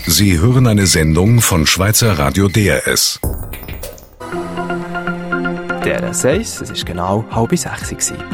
Sie hören eine Sendung von Schweizer Radio DRS. DRS 1, es ist genau 5:30 Uhr.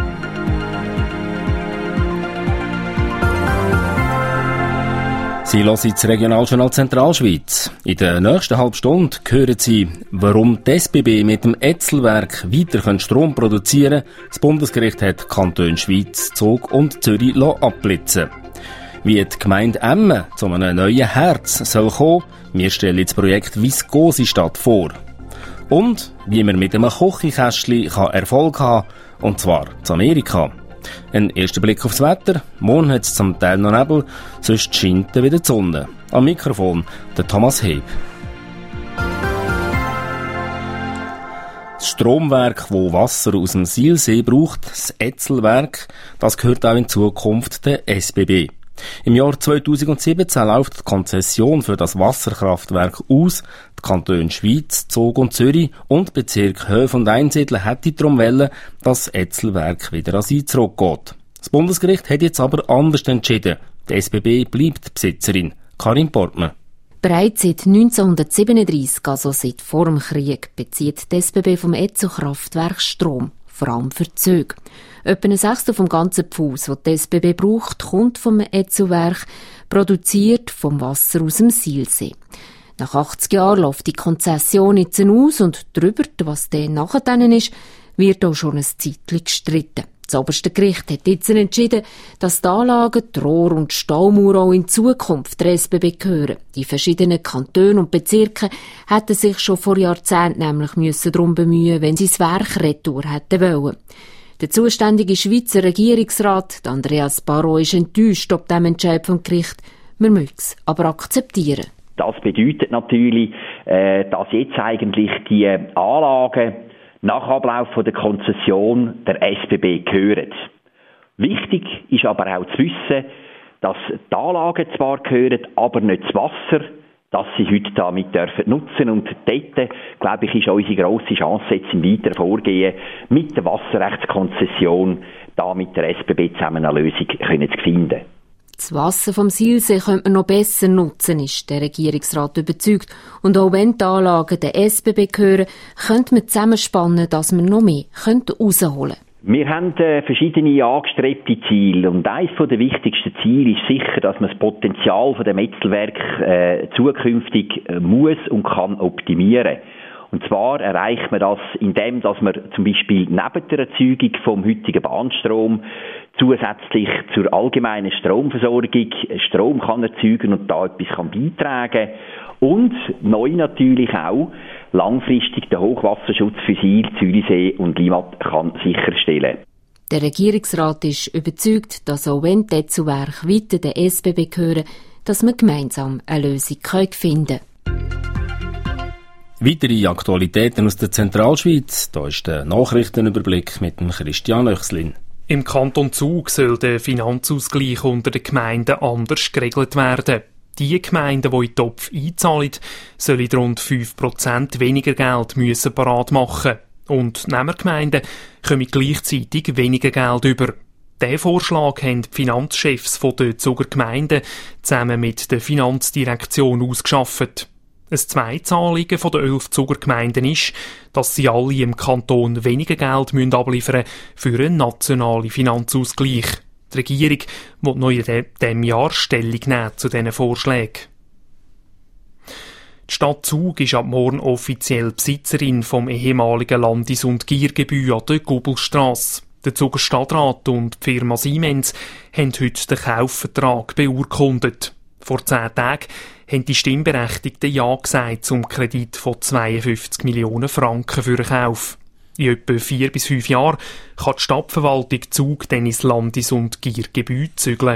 Sie hören das Regionaljournal Zentralschweiz. In der nächsten halben Stunde hören Sie, warum die SBB mit dem Etzelwerk weiter Strom produzieren können. Das Bundesgericht hat Kantone Schweiz, Zug und Zürich abblitzen lassen. Wie die Gemeinde Emmen zu einem neuen Herz soll kommen, wir stellen das Projekt Viskosistadt vor. Und wie man mit einem Kochikästchen Erfolg haben kann, und zwar zu Amerika. Ein erster Blick aufs Wetter. Morgen hat es zum Teil noch Nebel, sonst scheint wieder die Sonne. Am Mikrofon der Thomas Heb. Das Stromwerk, das Wasser aus dem Silsee braucht, das Etzelwerk, das gehört auch in Zukunft der SBB. Im Jahr 2017 läuft die Konzession für das Wasserkraftwerk aus. Die Kantone Schweiz, Zug und Zürich und Bezirk Höf und Einsiedler hätten darum wollen, dass das Etzelwerk wieder an sie zurückgeht. Das Bundesgericht hat jetzt aber anders entschieden. Die SBB bleibt Besitzerin. Karin Portmann. Bereits seit 1937, also seit vor dem Krieg, bezieht die SBB vom Etzelkraftwerk Strom, vor allem für Züge. Etwa ein Sechstel vom ganzen Pfuss, das die SBB braucht, kommt vom Etzelwerk, produziert vom Wasser aus dem Silsee. Nach 80 Jahren läuft die Konzession jetzt aus und darüber, was dann nachher ist, wird auch schon ein Zeitchen gestritten. Das oberste Gericht hat jetzt entschieden, dass die Anlagen, die Rohr- und Staumauer auch in Zukunft der SBB gehören. Die verschiedenen Kantone und Bezirke hätten sich schon vor Jahrzehnten nämlich darum bemühen, wenn sie das Werk retour hätten wollen. Der zuständige Schweizer Regierungsrat, Andreas Barrot, ist enttäuscht ob dem Entscheid vom Gericht. Man muss es aber akzeptieren. Das bedeutet natürlich, dass jetzt eigentlich die Anlagen nach Ablauf der Konzession der SBB gehören. Wichtig ist aber auch zu wissen, dass die Anlagen zwar gehören, aber nicht das Wasser, das sie heute damit nutzen dürfen. Und dort, glaube ich, ist unsere grosse Chance jetzt im weiteren Vorgehen mit der Wasserrechtskonzession da mit der SBB zusammen eine Lösung zu finden. Das Wasser vom Silsee könnte man noch besser nutzen, ist der Regierungsrat überzeugt. Und auch wenn die Anlagen der SBB gehören, könnte man zusammenspannen, dass man noch mehr rausholen könnte. Wir haben verschiedene angestrebte Ziele und eines der wichtigsten Ziele ist sicher, dass man das Potenzial von dem Etzelwerk zukünftig muss und kann optimieren. Und zwar erreicht man das, indem dass man zum Beispiel neben der Erzeugung vom heutigen Bahnstrom zusätzlich zur allgemeinen Stromversorgung Strom kann erzeugen und da etwas kann beitragen und neu natürlich auch langfristig den Hochwasserschutz für Sil, Zürichsee und Limmat kann sicherstellen. Der Regierungsrat ist überzeugt, dass auch wenn die Etzelwerke weiter der SBB gehören, dass man gemeinsam eine Lösung finden kann. Weitere Aktualitäten aus der Zentralschweiz. Da ist der Nachrichtenüberblick mit dem Christian Oechslin. Im Kanton Zug soll der Finanzausgleich unter den Gemeinden anders geregelt werden. Die Gemeinden, die in den Topf einzahlen, sollen rund 5% weniger Geld parat machen. Und Nehmergemeinden kommen gleichzeitig weniger Geld über. Diesen Vorschlag haben die Finanzchefs der Zuger Gemeinden zusammen mit der Finanzdirektion ausgearbeitet. Ein zweites Anliegen der 11 Zuger Gemeinden ist, dass sie alle im Kanton weniger Geld abliefern müssen für einen nationalen Finanzausgleich. Die Regierung will noch in diesem Jahr Stellung nehmen zu diesen Vorschlägen. Die Stadt Zug ist ab morgen offiziell Besitzerin vom ehemaligen Landis- und Giergebäude an der Gubelstrasse. Der Zuger Stadtrat und die Firma Siemens haben heute den Kaufvertrag beurkundet. Vor 10 Tagen haben die Stimmberechtigten Ja gesagt zum Kredit von 52 Millionen Franken für den Kauf. In etwa 4 bis 5 Jahren kann die Stadtverwaltung Zug dann ins Landis- und Giergebäude zügeln.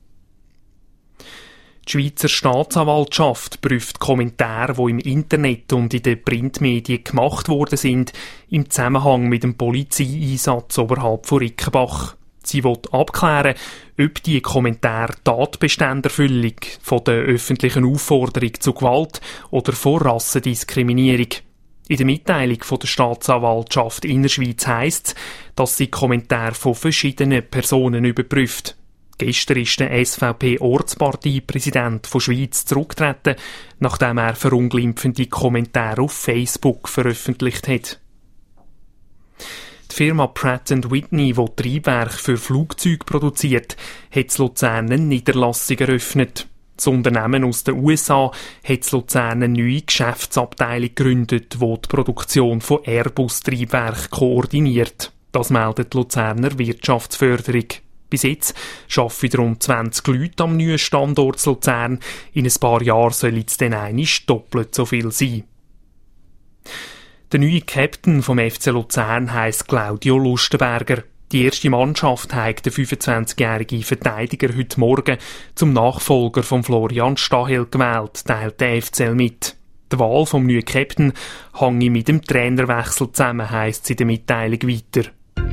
Die Schweizer Staatsanwaltschaft prüft Kommentare, die im Internet und in den Printmedien gemacht worden sind, im Zusammenhang mit dem Polizeieinsatz oberhalb von Rickenbach. Sie will abklären, ob die Kommentare Tatbeständerfüllung von der öffentlichen Aufforderung zu Gewalt oder von Rassendiskriminierung. In der Mitteilung von der Staatsanwaltschaft Innerschweiz heisst es, dass sie Kommentare von verschiedenen Personen überprüft. Gestern ist der SVP-Ortsparteipräsident von Schwyz zurückgetreten, nachdem er verunglimpfende Kommentare auf Facebook veröffentlicht hat. Die Firma Pratt & Whitney, die Triebwerke für Flugzeuge produziert, hat in Luzern eine Niederlassung eröffnet. Das Unternehmen aus den USA hat in Luzern eine neue Geschäftsabteilung gegründet, die die Produktion von Airbus-Triebwerken koordiniert. Das meldet die Luzerner Wirtschaftsförderung. Bis jetzt arbeiten rund 20 Leute am neuen Standort Luzern. In ein paar Jahren soll es dann einmal doppelt so viel sein. Der neue Captain vom FC Luzern heisst Claudio Lustenberger. Die erste Mannschaft hat den 25-jährigen Verteidiger heute Morgen zum Nachfolger von Florian Stahel gewählt, teilt der FCL mit. Die Wahl vom neuen Captain hänge mit dem Trainerwechsel zusammen, heisst es in der Mitteilung weiter.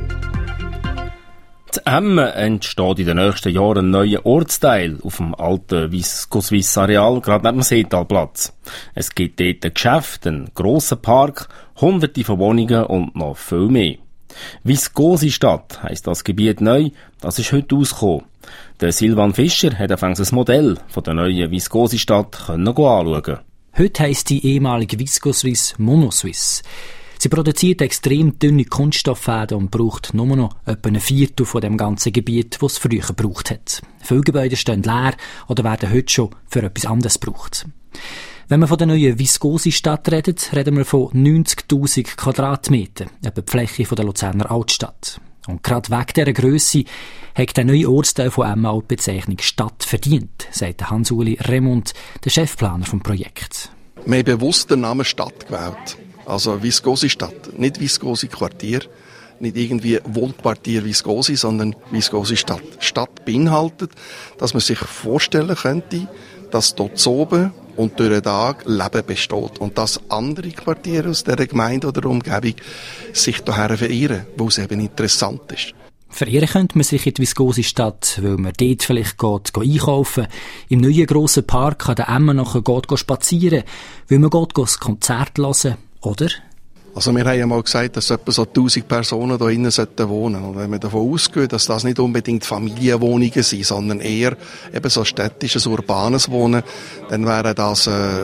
In Emmen entsteht in den nächsten Jahren ein neuer Ortsteil auf dem alten Visco-Swiss-Areal, gerade neben dem Seetalplatz. Es gibt dort ein Geschäft, einen grossen Park, hunderte von Wohnungen und noch viel mehr. Viscosi-Stadt heisst das Gebiet neu, das ist heute ausgekommen. Der Silvan Fischer hat anfangs ein Modell von der neuen Viscosi-Stadt anschauen. Heute heisst die ehemalige Visco-Swiss Mono-Swiss. Sie produziert extrem dünne Kunststofffäden und braucht nur noch etwa ein Viertel von dem ganzen Gebiet, das es früher gebraucht hat. Viele Gebäude stehen leer oder werden heute schon für etwas anderes gebraucht. Wenn wir von der neuen Viscosi-Stadt reden wir von 90'000 Quadratmetern, etwa die Fläche der Luzerner Altstadt. Und gerade wegen dieser Grösse hat der neue Ortsteil von Emmen auch die Bezeichnung Stadt verdient, sagt Hans-Uli Remund, der Chefplaner des Projekts. Wir haben bewusst den Namen Stadt gewählt. Also Viscosi-Stadt, nicht Viscosi-Quartier, nicht irgendwie Wohnquartier Viscosi, sondern Viscosi-Stadt. Stadt beinhaltet, dass man sich vorstellen könnte, dass dort oben und durch den Tag Leben besteht und dass andere Quartiere aus dieser Gemeinde oder Umgebung sich daher verirren, wo es eben interessant ist. Verirren könnte man sich in die Viscosi-Stadt, weil man dort vielleicht geht einkaufen, im neuen grossen Park an der Emmen nachher geht spazieren, weil man das Konzert hören, oder? Also wir haben ja mal gesagt, dass etwa so 1000 Personen hier innen wohnen sollten. Und wenn wir davon ausgehen, dass das nicht unbedingt Familienwohnungen sind, sondern eher eben so städtisches, urbanes Wohnen, dann wären das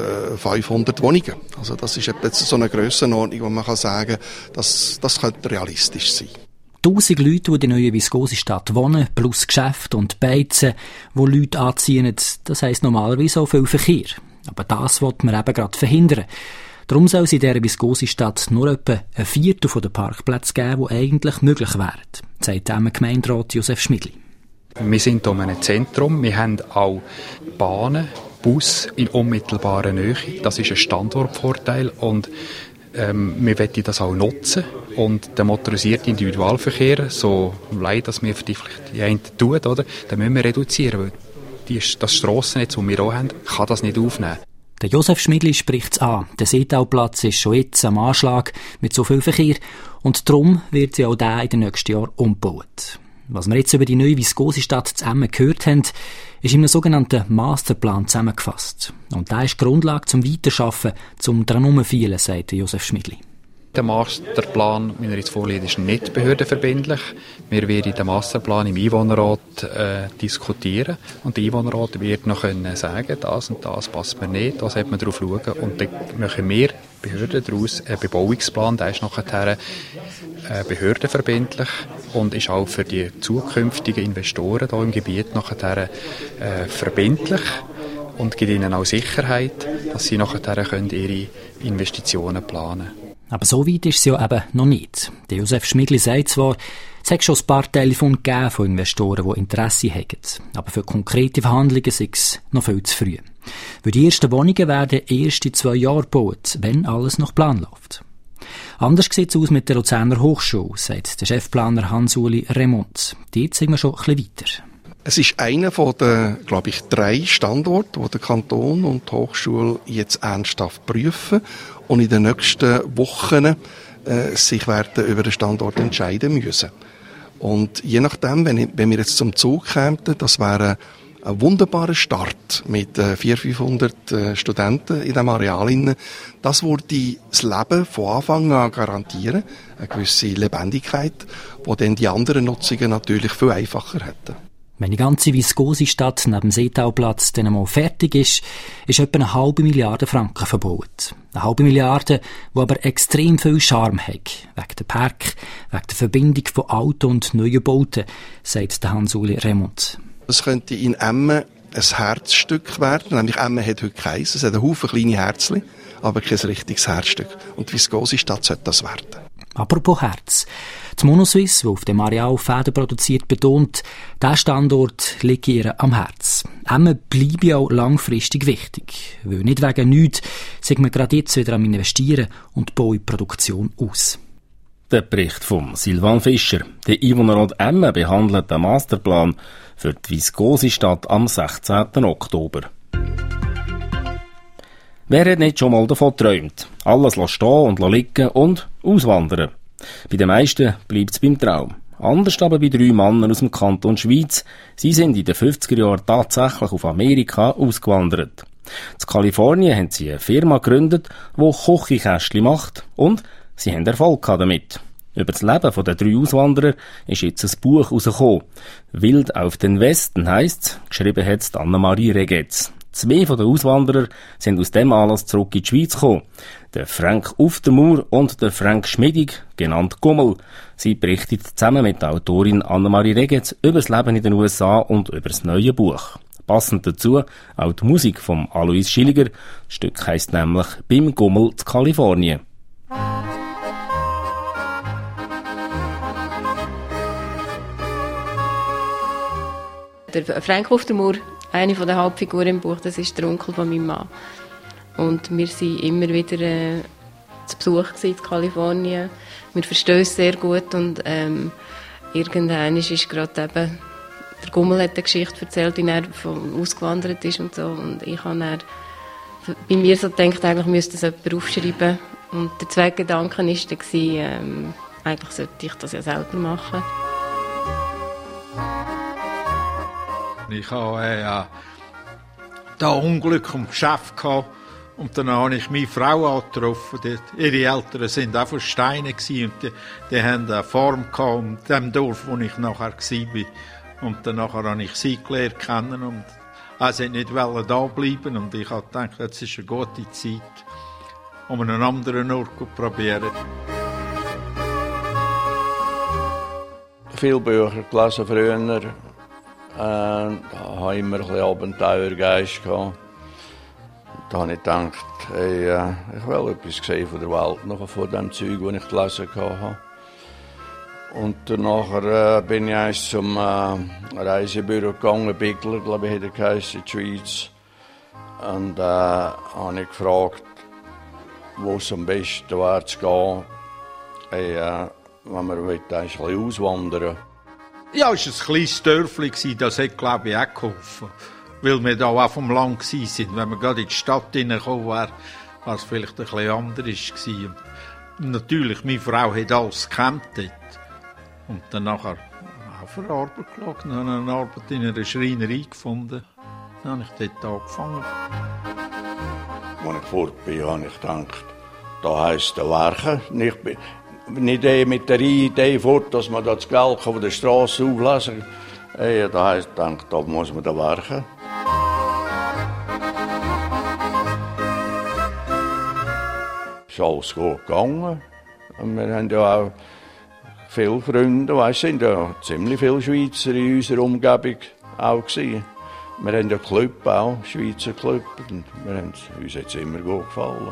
500 Wohnungen. Also das ist etwa so eine Grössenordnung, wo man kann sagen, das könnte realistisch sein. 1000 Leute, die in der neuen Viscosi-Stadt wohnen, plus Geschäfte und Beizen, wo Leute anziehen, das heisst normalerweise auch viel Verkehr. Aber das will man eben gerade verhindern. Darum soll es in dieser Viscosi-Stadt nur etwa ein Viertel der Parkplätze geben, die eigentlich möglich wären, sagt der Gemeinderat Josef Schmidli. Wir sind hier in einem Zentrum, wir haben auch Bahnen, Bus in unmittelbarer Nähe. Das ist ein Standortvorteil und wir wollen das auch nutzen und der motorisierte Individualverkehr, so leid, dass wir vielleicht die einen tun, oder, den müssen wir reduzieren, weil das Strassennetz, das wir auch haben, kann das nicht aufnehmen. Der Josef Schmidli spricht es an. Der Seetalplatz ist schon jetzt am Anschlag mit so viel Verkehr und darum wird sie auch der in den nächsten Jahren umgebaut. Was wir jetzt über die neue Viscosi-Stadt zu Emmen gehört haben, ist in einem sogenannten Masterplan zusammengefasst. Und der ist die Grundlage zum Weiterarbeiten, zum dran herumfeilen, sagt Josef Schmidli. Der Masterplan, wie er jetzt vorliegt, ist nicht behördenverbindlich. Wir werden den Masterplan im Einwohnerrat diskutieren und der Einwohnerrat wird noch sagen, das und das passt mir nicht, da sollte man drauf schauen. Und dann machen wir Behörden daraus einen Bebauungsplan, der ist nachher behördenverbindlich und ist auch für die zukünftigen Investoren hier im Gebiet nachher verbindlich und gibt ihnen auch Sicherheit, dass sie nachher ihre Investitionen planen können. Aber so weit ist es ja eben noch nicht. Der Josef Schmidli sagt zwar, es hat schon ein paar Telefone gegeben von Investoren, die Interesse haben. Aber für konkrete Verhandlungen ist es noch viel zu früh. Weil die ersten Wohnungen werden erst in 2 Jahren gebaut, wenn alles nach Plan läuft. Anders sieht es aus mit der Luzerner Hochschule, sagt der Chefplaner Hans-Uli Remund. Dort sind wir schon ein bisschen weiter. Es ist einer von den, glaube ich, 3 Standorten, die der Kanton und die Hochschule jetzt ernsthaft prüfen und in den nächsten Wochen sich werden über den Standort entscheiden müssen. Und je nachdem, wenn wir jetzt zum Zug kämen, das wäre ein wunderbarer Start mit 400-500 Studenten in diesem Areal. Das würde das Leben von Anfang an garantieren, eine gewisse Lebendigkeit, die dann die anderen Nutzungen natürlich viel einfacher hätten. Wenn die ganze Viskosestadt neben dem Seetauplatz dann einmal fertig ist etwa 1,5 Milliarden Franken verbaut. 1,5 Milliarden, die aber extrem viel Charme haben. Wegen der Park, wegen der Verbindung von alten und neuen Bauten, sagt der Hans-Uli Remont. Es könnte in Emmen ein Herzstück werden, nämlich Emmen hat heute keins. Es hat einen Haufen kleine Herzchen, aber kein richtiges Herzstück. Und die Viskosestadt sollte das werden. Apropos Herz. Die Monoswiss, die auf dem Areal Fäden produziert, betont, dieser Standort liegt ihr am Herz. Emmen bleibe auch langfristig wichtig. Weil nicht wegen nichts, sagt man gerade jetzt wieder am Investieren und baue die Produktion aus. Der Bericht von Silvan Fischer. Der Einwohnerrat Emmen behandelt den Masterplan für die Viskosestadt am 16. Oktober. Wer hat nicht schon mal davon geträumt? Alles stehen und liegen und auswandern. Bei den meisten bleibt es beim Traum. Anders aber bei 3 Männern aus dem Kanton Schweiz. Sie sind in den 50er Jahren tatsächlich auf Amerika ausgewandert. In Kalifornien haben sie eine Firma gegründet, die Kochikästchen macht und sie haben Erfolg damit. Über das Leben der 3 Auswanderer ist jetzt ein Buch herausgekommen. «Wild auf den Westen» heisst, geschrieben hat es Annemarie Regetz. 2 von den Auswanderern sind aus dem Anlass zurück in die Schweiz gekommen. Der Frank Uftermoor und der Frank Schmidig, genannt Gummel. Sie berichten zusammen mit der Autorin Annemarie Regetz über das Leben in den USA und über das neue Buch. Passend dazu auch die Musik von Alois Schilliger. Das Stück heisst nämlich «Beim Gummel zu Kalifornien». Der Frank Uftermoor, eine der Hauptfiguren im Buch, das ist der Onkel von meinem Mann. Und wir waren immer wieder zu Besuch in Kalifornien. Wir verstehen uns sehr gut und irgendwann ist gerade eben, der Gummel hat eine Geschichte erzählt, wie er ausgewandert ist und so. Und ich habe dann bei mir so gedacht, eigentlich müsste das jemand aufschreiben. Und der zweite Gedanke war dann, eigentlich sollte ich das ja selber machen. Ich hatte da Unglück im Geschäft gehabt und dann habe ich meine Frau angetroffen. Ihre Eltern waren auch von Steinen und die haben eine Farm gehabt in dem Dorf, wo ich nachher war. Und dann habe ich sie gelernt kennen und sie nicht da bleiben und ich habe gedacht, jetzt ist eine gute Zeit, um einen anderen Ort zu probieren. Viele Bücher gelesen früher. Da hatte ich immer ein bisschen Abenteuergeist. Da habe ich gedacht, hey, ich will etwas sehen von der Welt, noch von dem Zeug, das ich gelesen habe. Und danach bin ich zum Reisebüro gegangen, Bigler, glaube ich, hat er geheißen, in der Schweiz. Und habe ich gefragt, wo es am besten wäre zu gehen, hey, wenn man ein bisschen auswandern will. Ja, es war ein kleines Dörfli, das hat, glaube ich, auch geholfen. Weil wir da auch vom Land waren. Wenn wir gerade in die Stadt hineingekommen wären, war es vielleicht ein bisschen anders gewesen. Und natürlich, meine Frau hat alles gekannt dort. Und dann nachher auch für Arbeit geschaut. Dann habe ich eine Arbeit in einer Schreinerei gefunden. Dann habe ich dort angefangen. Als ich fort bin, habe ich gedacht, da heisst der Werken. Nicht mit der Idee fort, dass man das Geld von der Straße auflassen kann. Hey, da heisst, ich denke, da muss man da werken. Es ist alles gut gegangen. Und wir haben ja auch viele Freunde, es sind ja ziemlich viele Schweizer in unserer Umgebung auch gewesen. Wir haben ja Club auch, Schweizer Club, und uns hat es immer gut gefallen.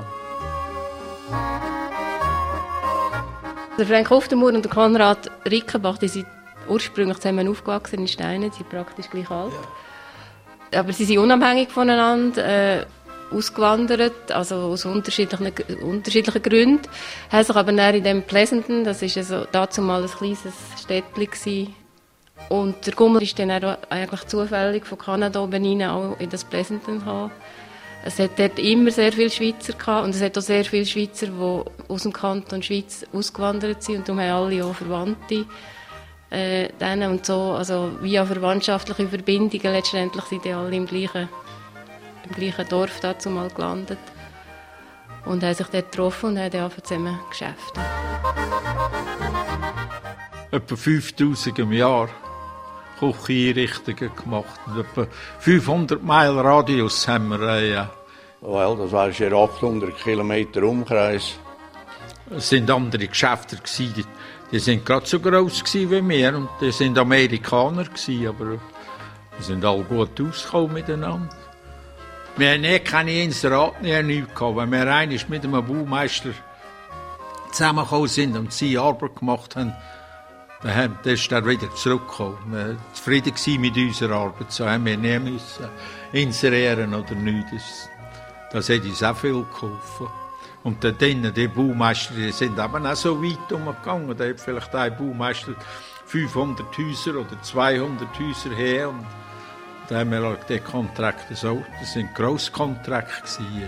Der Frank Uftermoor und der Konrad Rickenbach, die sind ursprünglich zusammen aufgewachsen in Steinen, sie sind praktisch gleich alt. Ja. Aber sie sind unabhängig voneinander ausgewandert, also aus unterschiedlichen Gründen. Haben sich aber dann in dem Pleasanton, das war also dazu mal ein kleines Städtchen, und der Gummel ist dann auch eigentlich zufällig von Kanada oben rein auch in das Pleasanton gekommen. Es hat dort immer sehr viele Schweizer gehabt und es hat auch sehr viele Schweizer, die aus dem Kanton Schweiz ausgewandert sind und darum haben alle auch Verwandte denen und so, also via verwandtschaftliche Verbindungen letztendlich sind die alle im gleichen Dorf dazu mal gelandet und haben sich dort getroffen und haben dann zusammen Geschäfte. Etwa 5'000 im Jahr. Kücheneinrichtungen gemacht. Und etwa 500 Meilen Radius haben wir, ja. Well, das war ja 800 Kilometer Umkreis. Es sind andere Geschäfte gewesen, die sind gerade so gross gewesen wie wir und die sind Amerikaner gewesen, aber wir sind alle gut ausgekommen miteinander. Wir haben keine Inserat, nichts gehabt. Wenn wir einmal mit einem Baumeister zusammengekommen sind und sie Arbeit gemacht haben, dann ist er wieder zurückgekommen. Wir waren zufrieden mit unserer Arbeit, so haben wir nie müssen inserieren oder nichts. Das hat uns auch viel geholfen. Und da drinnen, die Baumeister, die sind eben auch so weit umgegangen. Da hat vielleicht ein Baumeister 500 Häuser oder 200 Häuser her. Und da haben wir die Kontrakte so. Das waren Grosskontrakte gewesen.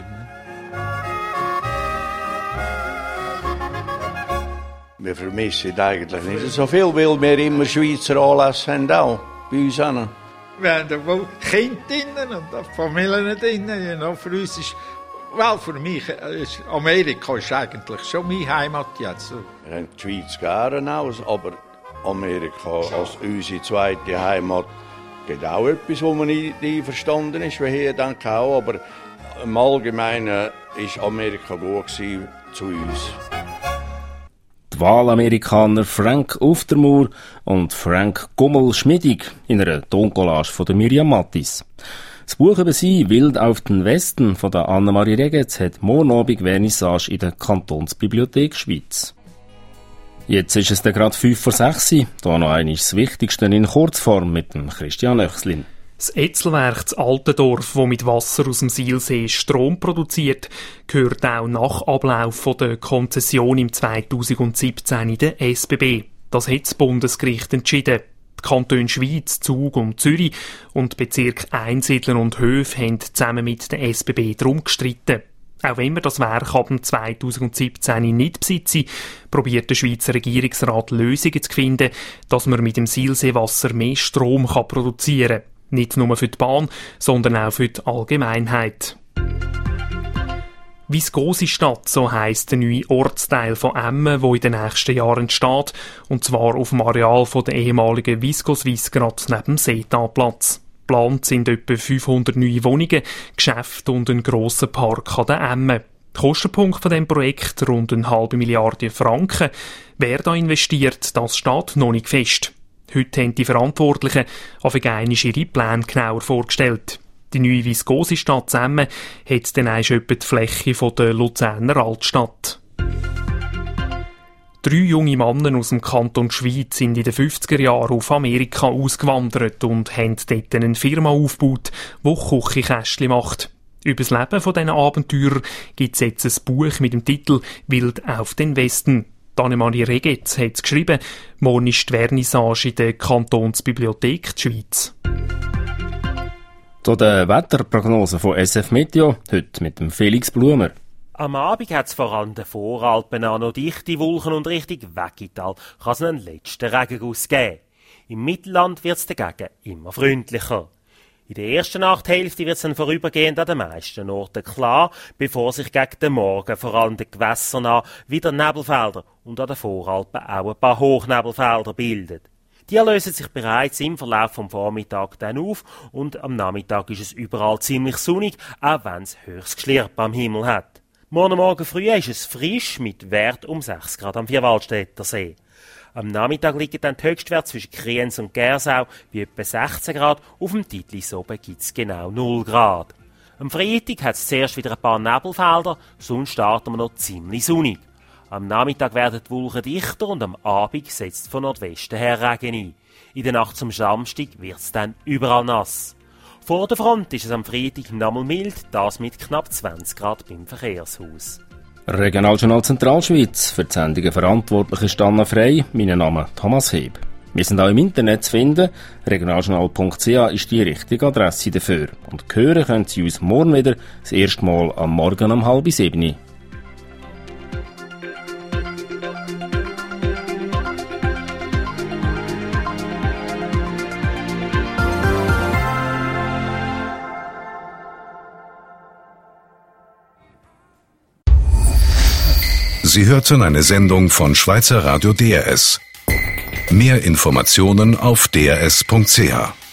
Wir vermissen eigentlich nicht so viel, weil wir immer Schweizer Anlässe haben, auch bei uns auch. Wir haben da wohl Kinder drinnen und Familien drinnen. Ja, für uns ist, well, für mich ist Amerika ist eigentlich schon meine Heimat jetzt. Wir haben die Schweiz gerne aus, aber Amerika als unsere zweite Heimat gibt auch etwas, wo man nicht einverstanden ist, wie hier denke auch, aber im Allgemeinen ist Amerika gut gewesen zu uns. Die Wahlamerikaner Frank Uftermoor und Frank Gummel-Schmidig in einer Toncollage von der Miriam Mattis. Das Buch über sie, «Wild auf den Westen» von der Annemarie Regetz, hat morgen Abend Vernissage in der Kantonsbibliothek Schweiz. Jetzt ist es dann gerade 5:06. Da noch einmal das Wichtigste in Kurzform mit dem Christian Oechslin. Das Etzelwerk, das Altendorf, das mit Wasser aus dem Sihlsee Strom produziert, gehört auch nach Ablauf der Konzession im 2017 in der SBB. Das hat das Bundesgericht entschieden. Die Kantone Schwyz, Zug und Zürich und Bezirk Einsiedler und Höf haben zusammen mit der SBB darum gestritten. Auch wenn wir das Werk ab 2017 nicht besitzen, probiert der Schweizer Regierungsrat Lösungen zu finden, dass man mit dem Sihlseewasser mehr Strom produzieren kann. Nicht nur für die Bahn, sondern auch für die Allgemeinheit. Viskosistadt, so heisst der neue Ortsteil von Emmen, der in den nächsten Jahren entsteht, und zwar auf dem Areal von der ehemaligen Viscoswiss gerade neben dem Seetaplatz. Geplant sind etwa 500 neue Wohnungen, Geschäfte und ein grosser Park an der Emme. Der Kostenpunkt von diesem Projekt, rund 0,5 Milliarden Franken. Wer da investiert, das steht noch nicht fest. Heute haben die Verantwortlichen auf einmal ihre Pläne genauer vorgestellt. Die neue Viskosistadt Emmen hat dann etwa die Fläche der Luzerner Altstadt. 3 junge Männer aus dem Kanton Schwyz sind in den 50er Jahren auf Amerika ausgewandert und haben dort eine Firma aufgebaut, die Küchenkästchen macht. Über das Leben dieser Abenteurer gibt es jetzt ein Buch mit dem Titel «Wild auf den Westen». Annemarie Regetz hat es geschrieben. Morgen ist die Vernissage in der Kantonsbibliothek der Schweiz. Zu der Wetterprognose von SF Meteo, heute mit dem Felix Blumer. Am Abend hat es vor allem den Voralpen an noch dichte Wolken und Richtung Weggital kann es einen letzten Regenguss geben. Im Mittelland wird es dagegen immer freundlicher. In der ersten Nachthälfte wird es dann vorübergehend an den meisten Orten klar, bevor sich gegen den Morgen vor allem den Gewässern an wieder Nebelfelder und an den Voralpen auch ein paar Hochnebelfelder bilden. Die lösen sich bereits im Verlauf vom Vormittag dann auf und am Nachmittag ist es überall ziemlich sonnig, auch wenn es höchst Geschlirp am Himmel hat. Morgen früh ist es frisch mit Wert um 6 Grad am Vierwaldstätter See. Am Nachmittag liegen dann die Höchstwerte zwischen Kriens und Gersau bei etwa 16 Grad, auf dem Titlis oben gibt es genau 0 Grad. Am Freitag hat es zuerst wieder ein paar Nebelfelder, sonst starten wir noch ziemlich sonnig. Am Nachmittag werden die Wolken dichter und am Abend setzt von Nordwesten her Regen ein. In der Nacht zum Samstag wird es dann überall nass. Vor der Front ist es am Freitag nochmal mild, das mit knapp 20 Grad beim Verkehrshaus. Regionaljournal Zentralschweiz. Für die Sendungen verantwortlich ist Anna Frey. Mein Name Thomas Heb. Wir sind auch im Internet zu finden. Regionaljournal.ch ist die richtige Adresse dafür. Und hören können Sie uns morgen wieder, das erste Mal am Morgen um 6:30. Sie hörten eine Sendung von Schweizer Radio DRS. Mehr Informationen auf drs.ch.